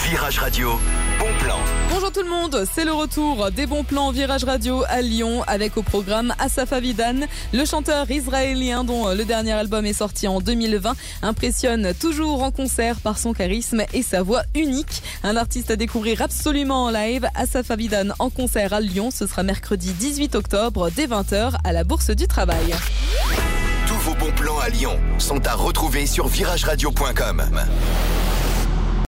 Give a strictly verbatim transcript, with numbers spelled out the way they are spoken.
Virage Radio, bon plan. Bonjour tout le monde, c'est le retour des bons plans Virage Radio à Lyon avec au programme Asaf Avidan, le chanteur israélien dont le dernier album est sorti en deux mille vingt, impressionne toujours en concert par son charisme et sa voix unique. Un artiste à découvrir absolument en live, Asaf Avidan en concert à Lyon, ce sera mercredi dix-huit octobre dès vingt heures à la Bourse du Travail. Tous vos bons plans à Lyon sont à retrouver sur virage radio point com.